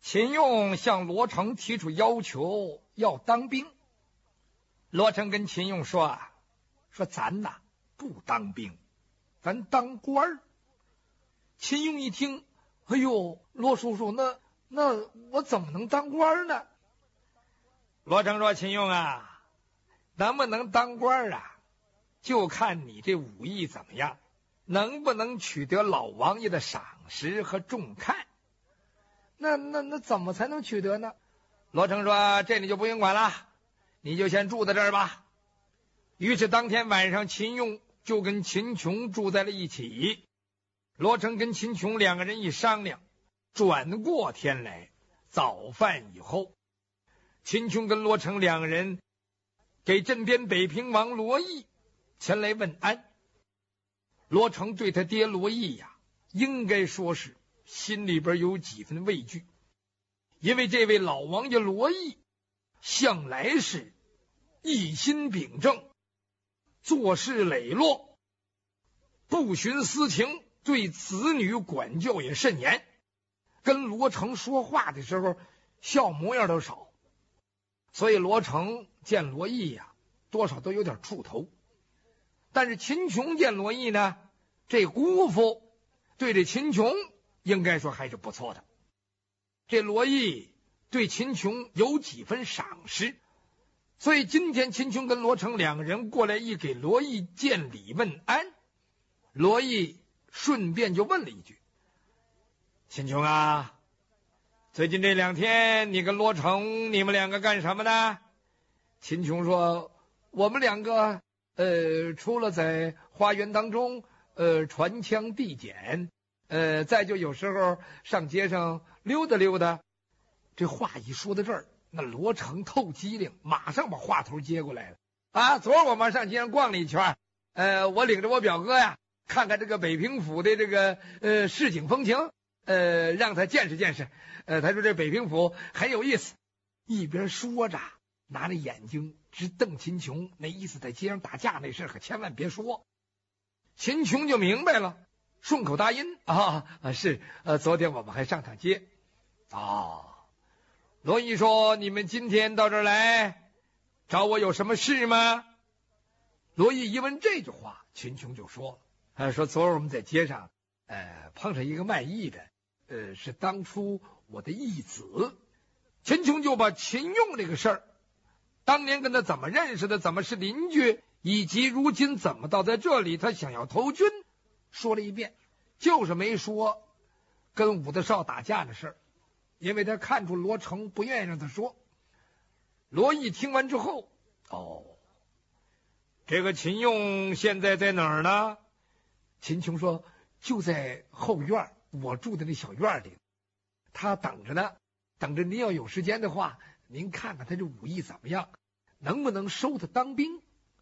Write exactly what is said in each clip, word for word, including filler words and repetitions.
秦用向罗成提出要求，要当兵。罗成跟秦用说啊，说咱呐不当兵，咱当官儿。秦用一听，哎呦，罗叔叔，那那我怎么能当官呢？罗成说，秦用啊，能不能当官啊，就看你这武艺怎么样，能不能取得老王爷的赏识和重看。那那那怎么才能取得呢？罗成说，这你就不用管了，你就先住在这儿吧。于是当天晚上，秦用就跟秦琼住在了一起。罗成跟秦琼两个人一商量，转过天来，早饭以后，秦琼跟罗成两个人给镇边北平王罗毅前来问安。罗成对他爹罗毅呀，应该说是心里边有几分畏惧，因为这位老王爷罗毅向来是一心秉正，做事磊落，不徇私情，对子女管教也甚严，跟罗成说话的时候笑模样都少，所以罗成见罗毅呀，多少都有点怵头。但是秦琼见罗毅呢，这姑父对这秦琼应该说还是不错的。这罗毅对秦琼有几分赏识，所以今天秦琼跟罗成两个人过来，一给罗毅见礼问安，罗毅顺便就问了一句，秦琼啊，最近这两天你跟罗成你们两个干什么呢？秦琼说，我们两个呃，除了在花园当中呃传枪递简，呃，再就有时候上街上溜达溜达。这话一说到这儿，那罗成透机灵，马上把话头接过来了。啊，昨儿我们上街上逛了一圈，呃，我领着我表哥呀，看看这个北平府的这个呃市井风情，呃，让他见识见识。呃，他说这北平府很有意思。一边说着，拿着眼睛直瞪秦琼，那意思在街上打架那事可千万别说。秦琼就明白了，顺口答应啊，是，呃，昨天我们还上趟街。啊，罗毅说，你们今天到这儿来找我有什么事吗？罗毅一问这句话，秦琼就说了，他说昨儿我们在街上呃碰上一个卖艺的，呃是当初我的义子。秦琼就把秦用这个事儿，当年跟他怎么认识的，怎么是邻居，以及如今怎么到在这里他想要投军，说了一遍，就是没说跟武德绍打架的事儿，因为他看出罗成不愿意让他说。罗毅听完之后，哦，这个秦用现在在哪儿呢？秦琼说，就在后院，我住的那小院里，他等着呢，等着您要有时间的话，您看看他这武艺怎么样，能不能收他当兵。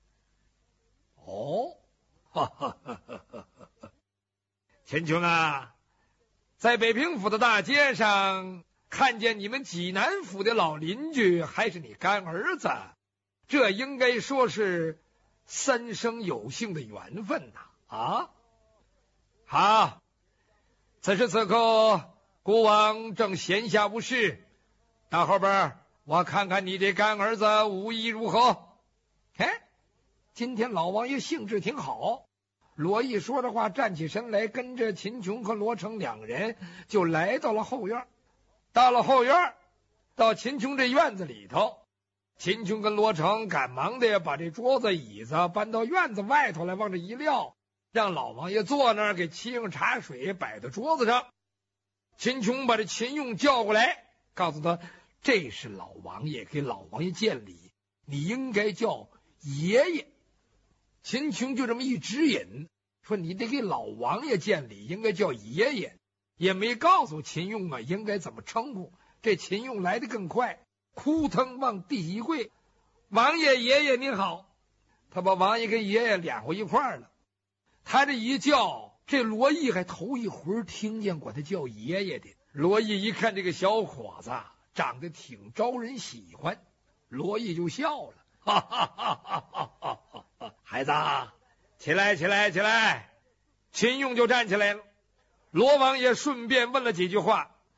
哦，哈哈哈哈哈哈！秦琼啊，在北平府的大街上看见你们济南府的老邻居还是你干儿子，这应该说是三生有幸的缘分呐！啊，好，此时此刻孤王正闲暇无事，到后边我看看你这干儿子武艺如何。哎，今天老王爷兴致挺好。罗毅说的话，站起身来，跟着秦琼和罗成两个人就来到了后院。到了后院，到秦琼这院子里头，秦琼跟罗成赶忙的把这桌子椅子搬到院子外头来，往这一撂，让老王爷坐那儿，给沏上茶水摆到桌子上。秦琼把这秦用叫过来，告诉他，这是老王爷给老王爷见礼，你应该叫爷爷。秦琼就这么一指引，说你得给老王爷见礼，应该叫爷爷，也没告诉秦用啊应该怎么称呼。这秦用来得更快，扑腾往地一跪，王爷爷爷您好。他把王爷跟爷爷两回一块儿了。他这一叫，这罗毅还头一回听见过他叫爷爷的。罗毅一看这个小伙子长得挺招人喜欢，罗毅就笑了，哈哈哈哈哈哈哈哈！孩子，起来起来起来！秦用就站起来了。罗王爷顺便问了几句话，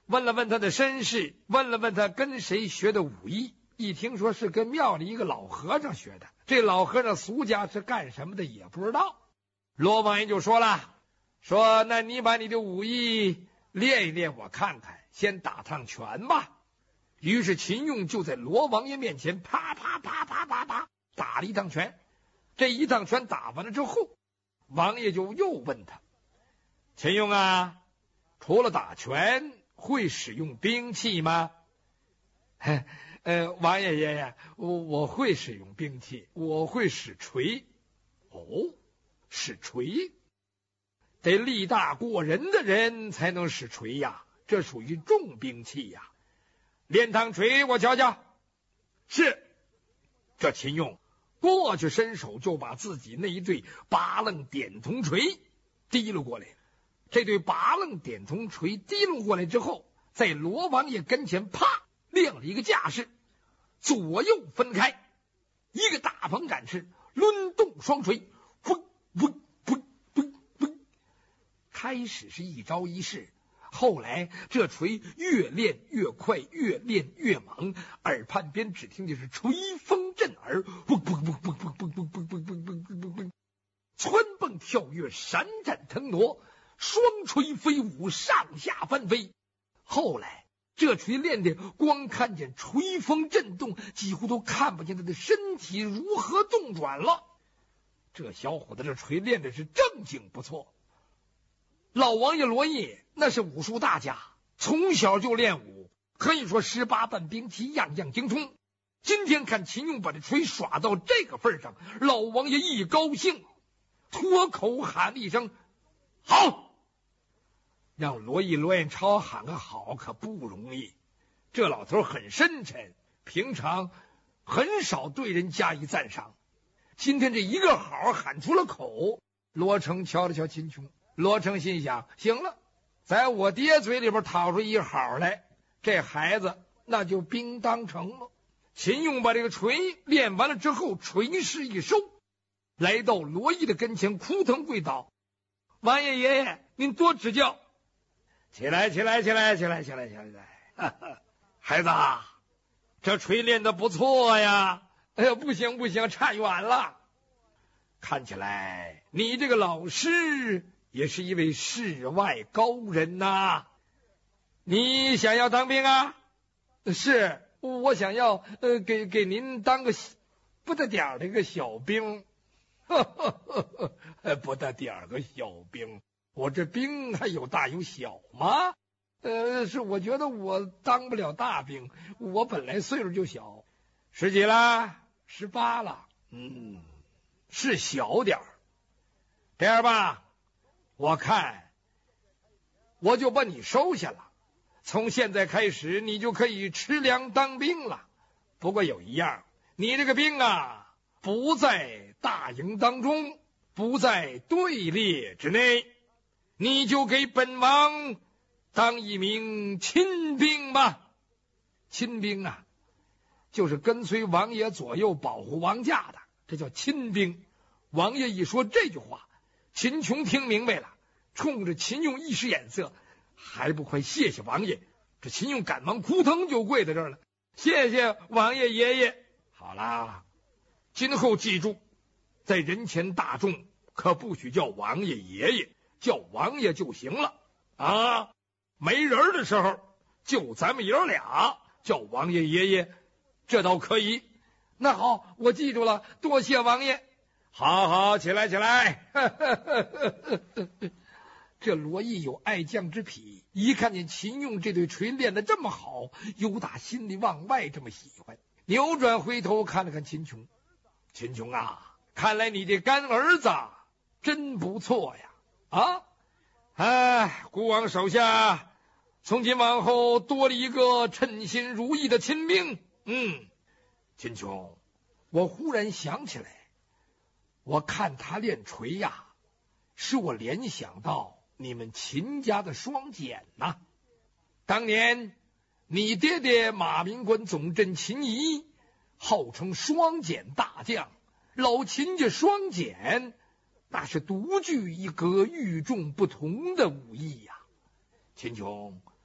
问了问他的身世，问了问他跟谁学的武艺。一听说是跟庙里一个老和尚学的，这老和尚俗家是干什么的也不知道。罗王爷就说了，说那你把你的武艺练一练我看看，先打趟拳吧。于是秦用就在罗王爷面前啪啪啪啪啪啪打了一趟拳。这一趟拳打完了之后，王爷就又问他，秦用啊，除了打拳会使用兵器吗？呃，王爷爷爷，我我会使用兵器，我会使锤。哦，使锤，得力大过人的人才能使锤呀，这属于重兵器呀。练趟锤我瞧瞧。是。这秦用过去伸手就把自己那一对八楞点铜锤提了过来。这对八楞点铜锤提了过来之后，在罗王爷跟前啪亮了一个架势，左右分开，一个大鹏展翅，抡动双锤，嗡嗡嗡嗡嗡。开始是一招一式，后来这锤越练越快，越练越猛，耳畔边只听见是锤风震耳，嗡嗡嗡嗡嗡嗡嗡嗡嗡嗡嗡嗡，蹿蹦跳跃，闪展腾挪，双锤飞舞，上下翻飞。后来这锤练的光看见锤风震动，几乎都看不见他的身体如何动转了。这小伙子这锤练的是正经不错。老王爷罗烨那是武术大家，从小就练武，可以说十八般兵器样样精通。今天看秦用把这锤耍到这个份上，老王爷一高兴，脱口喊了一声好。让罗毅罗彦超喊个好可不容易，这老头很深沉，平常很少对人加以赞赏，今天这一个好喊出了口。罗成瞧了瞧秦琼，罗成心想，行了，在我爹嘴里边讨出一好来，这孩子那就兵当成了。秦用把这个锤练完了之后，锤势一收，来到罗毅的跟前，扑腾跪倒，王爷爷爷您多指教。起来起来起来起来起来起来起来，孩子，这锤练得不错呀。哎呀，不行不行，差远了。看起来你这个老师也是一位世外高人呐、啊。你想要当兵啊？是，我想要呃给给您当个不得点儿的一个小兵。不得点儿个小兵，我这兵还有大有小吗？呃，是我觉得我当不了大兵，我本来岁数就小，十几了，十八了，嗯，是小点儿。这样吧，我看我就把你收下了，从现在开始你就可以吃粮当兵了。不过有一样，你这个兵啊，不在大营当中，不在队列之内，你就给本王当一名亲兵吧。亲兵啊，就是跟随王爷左右保护王驾的，这叫亲兵。王爷一说这句话，秦琼听明白了，冲着秦用一使眼色，还不快谢谢王爷。这秦用赶忙扑腾就跪在这儿了，谢谢王爷爷爷。好啦，今后记住，在人前大众可不许叫王爷爷爷，叫王爷就行了啊。没人的时候就咱们爷俩叫王爷爷爷，这倒可以。那好，我记住了，多谢王爷。好好，起来起来。这罗毅有爱将之癖，一看见秦用这对锤练得这么好，由打心里往外这么喜欢，扭转回头看了看秦琼。秦琼啊，看来你这干儿子真不错呀！啊，哎，孤王手下从今往后多了一个称心如意的亲兵。嗯，秦琼，我忽然想起来，我看他练锤呀，使我联想到你们秦家的双锏呐。当年你爹爹马明官总镇秦仪，号称双锏大将，老秦家双锏那是独具一格与众不同的武艺呀。秦琼，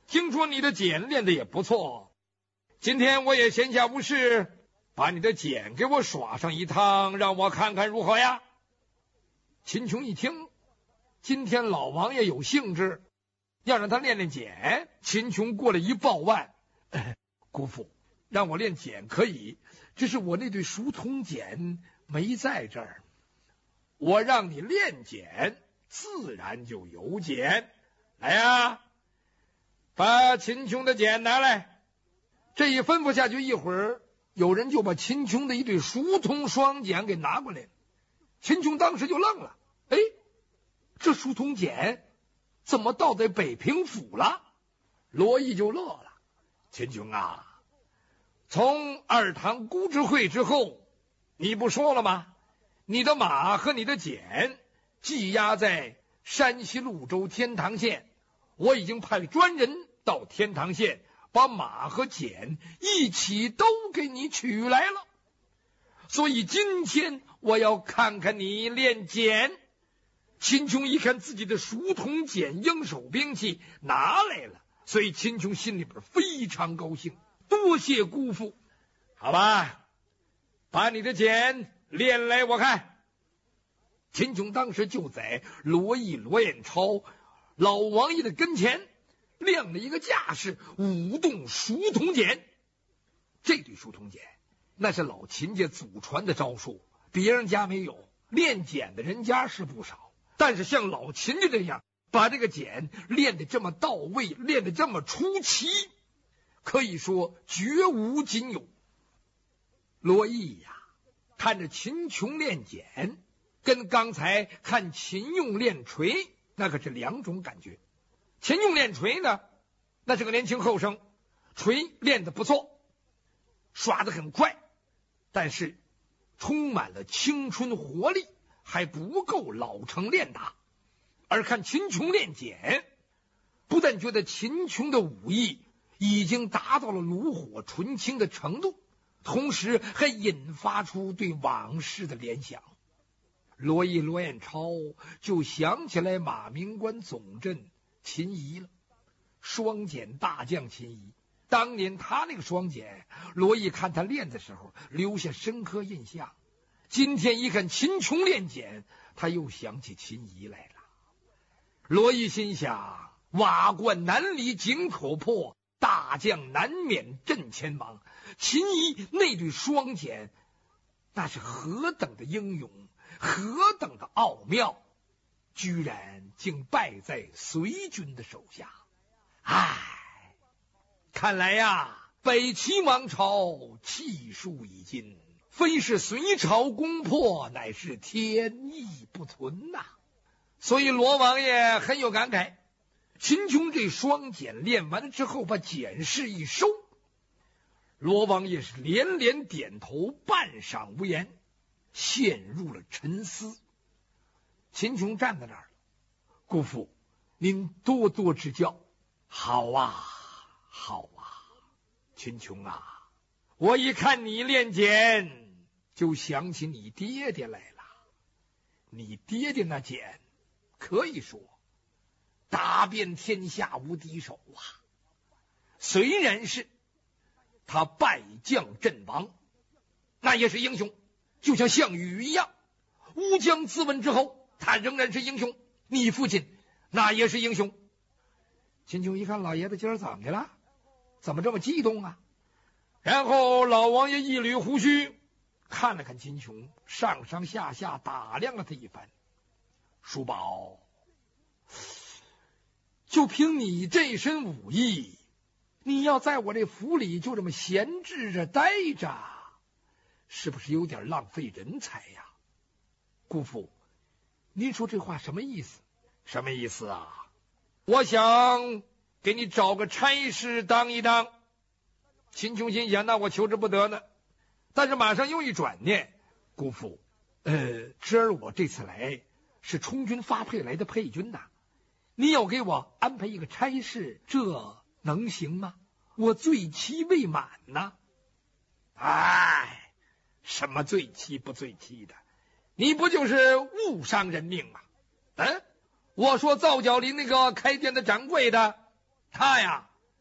听说你的锏练得也不错，今天我也闲暇无事，把你的锏给我耍上一趟，让我看看如何呀？”秦琼一听，今天老王爷有兴致，要让他练练锏。秦琼过来一抱腕：“哎，姑父，让我练锏可以，只是我那对熟铜锏没在这儿。我让你练锏，自然就有锏。来呀，把秦琼的锏拿来。”这一吩咐下去，一会儿有人就把秦琼的一对熟铜双锏给拿过来了。秦琼当时就愣了，哎，这熟铜锏怎么倒在北平府了？罗毅就乐了：“秦琼啊，从二堂孤之会之后，你不说了吗？你的马和你的锏寄押在山西潞州天堂县，我已经派专人到天堂县，把马和锏一起都给你取来了。所以今天我要看看你练锏。”秦琼一看自己的熟铜锏应手兵器拿来了，所以秦琼心里边非常高兴，多谢姑父。好吧，把你的锏练来我看。秦琼当时就在罗毅、罗彦超、老王爷的跟前亮了一个架势，舞动熟铜锏。这对熟铜锏那是老秦家祖传的招数，别人家没有，练锏的人家是不少，但是像老秦家这样把这个锏练得这么到位，练得这么出奇，可以说绝无仅有。罗毅呀，看着秦琼练锏，跟刚才看秦用练锤那可是两种感觉。秦用练锤呢，那是个年轻后生，锤练得不错，耍得很快，但是充满了青春活力，还不够老成练打。而看秦琼练锏，不但觉得秦琼的武艺已经达到了炉火纯青的程度，同时还引发出对往事的联想。罗毅、罗彦超就想起来马明关总镇秦仪了，双锏大将秦仪。当年他那个双锏，罗毅看他练的时候留下深刻印象。今天一看秦琼练锏，他又想起秦仪来了。罗毅心想：瓦罐难离井口破，大将难免阵前亡。秦仪那对双锏，那是何等的英勇，何等的奥妙，居然竟败在隋军的手下。唉，看来呀，北齐王朝气数已尽，非是隋朝攻破，乃是天意不存呐、啊。所以罗王爷很有感慨。秦琼这双锏练完了之后，把锏式一收，罗王爷是连连点头，半晌无言，陷入了沉思。秦琼站在那儿，姑父，您多多指教。好啊，好啊，秦琼啊，我一看你练锏，就想起你爹爹来了。你爹爹那锏，可以说打遍天下无敌手啊。虽然是他败将阵亡，那也是英雄，就像项羽一样。乌江自刎之后，他仍然是英雄。你父亲那也是英雄。秦琼一看老爷子今儿怎么的了，怎么这么激动啊？然后老王爷一捋胡须，看了看秦琼，上上下下打量了他一番。叔宝，就凭你这身武艺，你要在我这府里就这么闲置着待着，是不是有点浪费人才呀？姑父，您说这话什么意思？什么意思啊？我想给你找个差事当一当。秦琼心想，那我求之不得呢。但是马上又一转念，姑父，呃，侄儿我这次来是充军发配来的配军呐，你要给我安排一个差事，这能行吗？我罪期未满呢。哎，什么罪期不罪期的？你不就是误伤人命吗？嗯，我说皂角林那个开店的掌柜的，他呀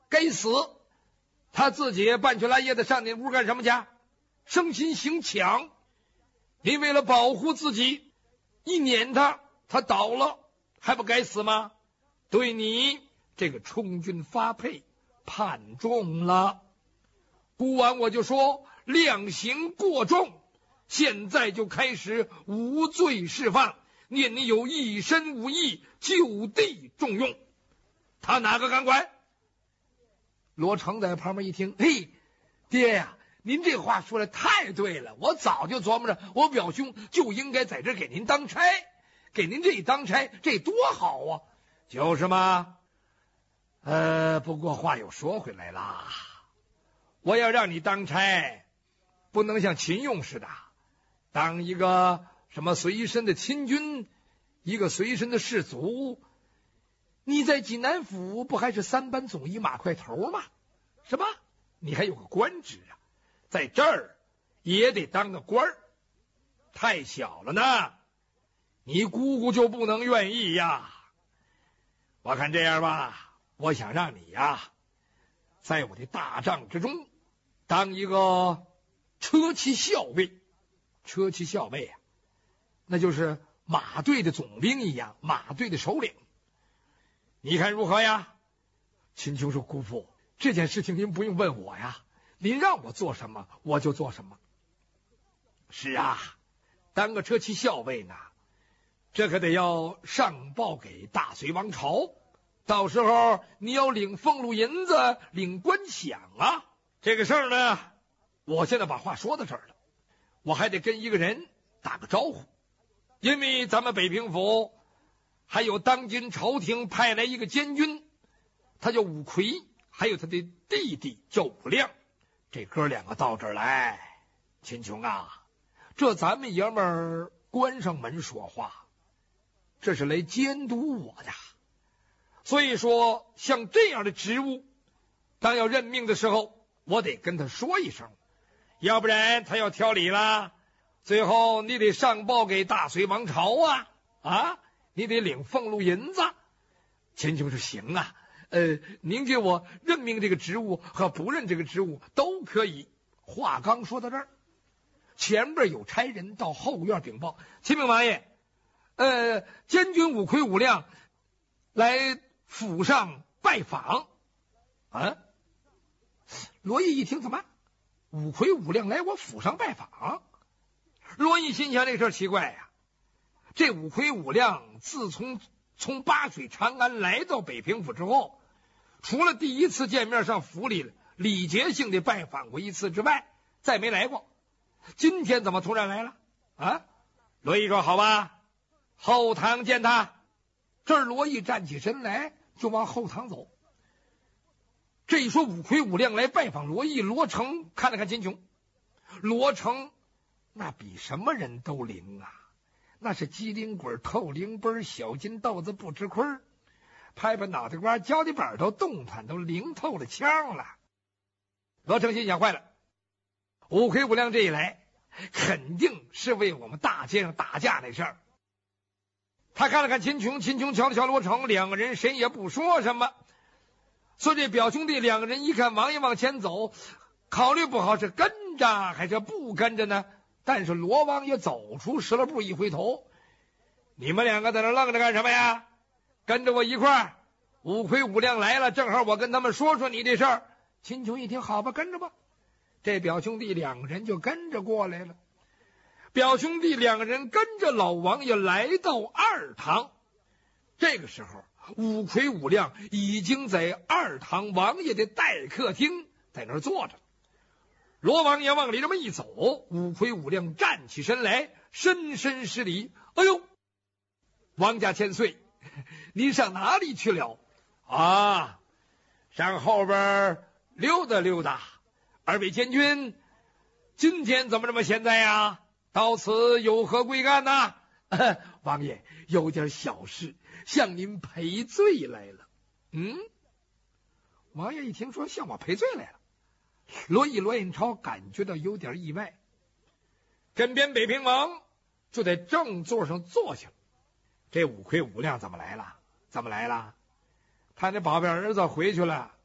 该死！他自己半缺拉夜的上那屋干什么去？生心行抢。你为了保护自己，一撵他，他倒了，还不该死吗？对你这个充军发配判重了。古完我就说量刑过重，现在就开始无罪释放，念你有一身武艺，就地重用。他哪个敢管？罗成在旁边一听，嘿，爹呀、啊，您这话说的太对了，我早就琢磨着，我表兄就应该在这给您当差，给您这一当差，这多好啊！就是嘛。呃，不过话又说回来啦，我要让你当差，不能像秦用似的，当一个什么随身的亲军，一个随身的士卒。你在济南府不还是三班总医马块头吗？是吧？你还有个官职啊，在这儿也得当个官儿，太小了呢。你姑姑就不能愿意呀？我看这样吧，我想让你呀，在我的大帐之中当一个车骑校尉。车骑校尉啊，那就是马队的总兵一样，马队的首领。你看如何呀？秦琼说：姑父，这件事情您不用问我呀，您让我做什么我就做什么。是啊，当个车骑校尉呢，这可得要上报给大隋王朝，到时候你要领俸禄银子，领官饷啊。这个事儿呢，我现在把话说到这儿了，我还得跟一个人打个招呼，因为咱们北平府还有当今朝廷派来一个监军，他叫武魁，还有他的弟弟叫武亮。这哥两个到这儿来，秦琼啊，这咱们爷们儿关上门说话，这是来监督我的。所以说像这样的职务，当要任命的时候，我得跟他说一声，要不然他要挑理了，最后你得上报给大隋王朝啊啊！你得领俸禄银子。秦琼说：行啊，呃，您给我任命这个职务和不任这个职务都可以。话刚说到这儿，前边有差人到后院禀报：启禀王爷，呃，监军武魁武亮来府上拜访。啊，罗毅一听，怎么武魁武亮来我府上拜访？罗毅心想这事儿奇怪呀、啊。这武魁武亮自从从八水长安来到北平府之后，除了第一次见面上府里礼节性的拜访过一次之外，再没来过。今天怎么突然来了啊？罗毅说：好吧，后堂见他。这儿罗毅站起身来就往后堂走。这一说武魁武亮来拜访罗毅，罗成看了看秦琼，罗成那比什么人都灵啊，那是机灵鬼透灵奔，小金豆子不吃亏，拍拍脑袋瓜，脚底板都动弹，都灵透了枪了。罗成心想，坏了，武魁武亮这一来，肯定是为我们大街上打架那事儿。他看了看秦琼，秦琼瞧了瞧罗成，两个人谁也不说什么。所以这表兄弟两个人一看王爷往前走，考虑不好是跟着还是不跟着呢。但是罗王爷走出十来步，一回头：你们两个在那愣着干什么呀？跟着我一块儿，武魁武亮来了，正好我跟他们说说你这事儿。秦琼一听，好吧，跟着吧。这表兄弟两个人就跟着过来了。表兄弟两个人跟着老王爷来到二堂。这个时候武魁武亮已经在二堂王爷的待客厅在那儿坐着。罗王爷往里这么一走，武魁武亮站起身来，深深施礼：哎呦，王家千岁，您上哪里去了？啊，上后边溜达溜达。二位监军，今天怎么这么闲在呀？到此有何贵干呢？王爷，有点小事向您赔罪来了。嗯，王爷一听说向我赔罪来了，罗毅罗彦超感觉到有点意外。身边北平王就在正座上坐下了。这武魁武亮怎么来了？怎么来了？他那宝贝儿子回去了，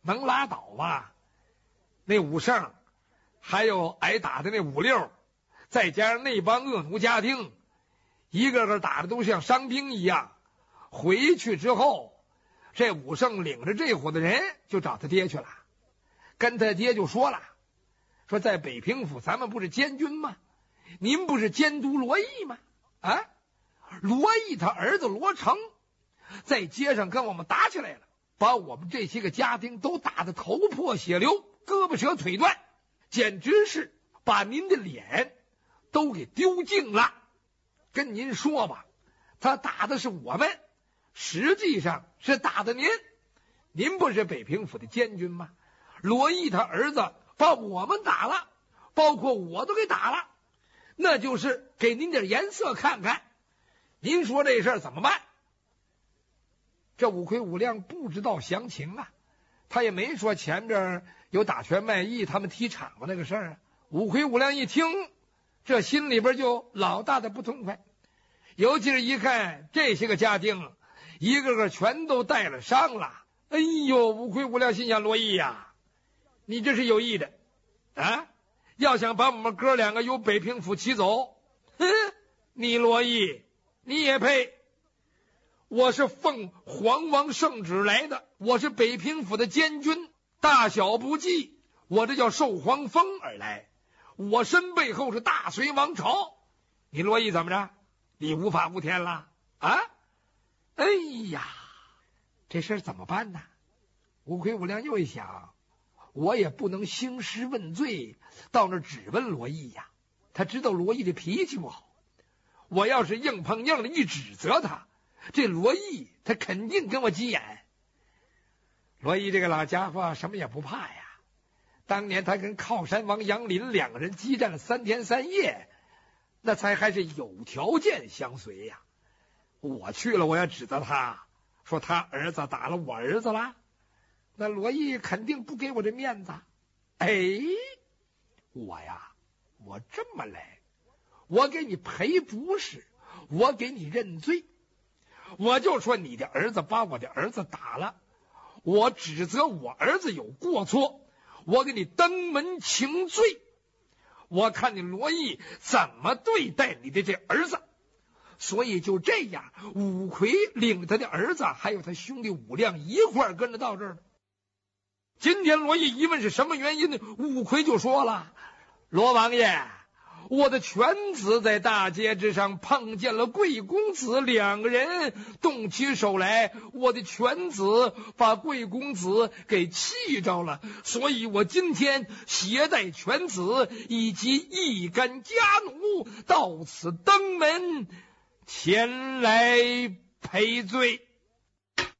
能拉倒吧？那武圣，还有挨打的那五六，再加上那帮恶奴家丁，一个个打的都像伤兵一样。回去之后，这武圣领着这伙的人就找他爹去了，跟他爹就说了，说在北平府咱们不是监军吗？您不是监督罗毅吗？啊，罗毅他儿子罗成在街上跟我们打起来了，把我们这些个家丁都打得头破血流，胳膊折腿断，简直是把您的脸都给丢尽了。跟您说吧，他打的是我们，实际上是打的您。您不是北平府的监军吗？罗毅他儿子把我们打了，包括我都给打了，那就是给您点颜色看看。您说这事儿怎么办？这五魁五亮不知道详情啊，他也没说前边有打拳卖艺他们踢场子那个事儿啊。五魁五亮一听，这心里边就老大的不痛快，尤其是一看这些个家丁一个个全都带了伤了。哎呦，五魁五亮心想，罗毅呀，你这是有意的啊！要想把我们哥两个由北平府骑走，哼，你罗毅你也配？我是奉皇王圣旨来的，我是北平府的监军，大小不计，我这叫受皇封而来，我身背后是大隋王朝。你罗毅怎么着？你无法无天了啊？哎呀，这事儿怎么办呢？五魁五亮又一想，我也不能兴师问罪，到那儿只问罗毅呀。他知道罗毅的脾气不好，我要是硬碰硬的一指责他，这罗毅他肯定跟我急眼。罗毅这个老家伙什么也不怕呀，当年他跟靠山王杨林两个人激战了三天三夜，那才还是有条件相随呀。我去了，我要指责他，说他儿子打了我儿子了，那罗毅肯定不给我这面子。哎，我呀，我这么来，我给你赔不是，我给你认罪。我就说你的儿子把我的儿子打了，我指责我儿子有过错，我给你登门请罪。我看你罗毅怎么对待你的这儿子。所以就这样，五魁领着他的儿子还有他兄弟五亮一块儿跟着到这儿了。今天罗毅一问是什么原因呢？五魁就说了，罗王爷，我的犬子在大街之上碰见了贵公子，两个人动起手来，我的犬子把贵公子给气着了，所以我今天携带犬子以及一干家奴到此登门前来赔罪。